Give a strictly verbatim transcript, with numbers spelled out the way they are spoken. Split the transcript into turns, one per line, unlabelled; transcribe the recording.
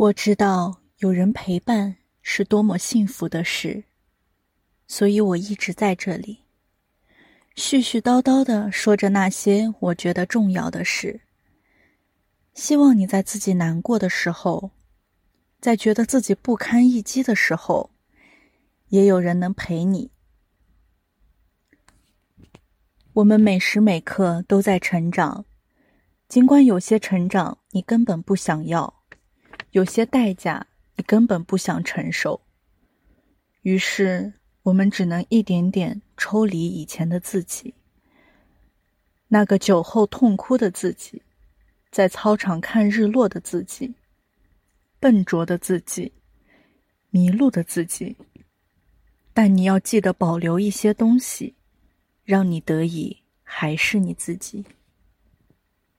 我知道有人陪伴是多么幸福的事，所以我一直在这里，絮絮叨叨地说着那些我觉得重要的事。希望你在自己难过的时候，在觉得自己不堪一击的时候，也有人能陪你。我们每时每刻都在成长，尽管有些成长你根本不想要，有些代价你根本不想承受。于是我们只能一点点抽离以前的自己，那个酒后痛哭的自己，在操场看日落的自己，笨拙的自己，迷路的自己。但你要记得保留一些东西，让你得以还是你自己。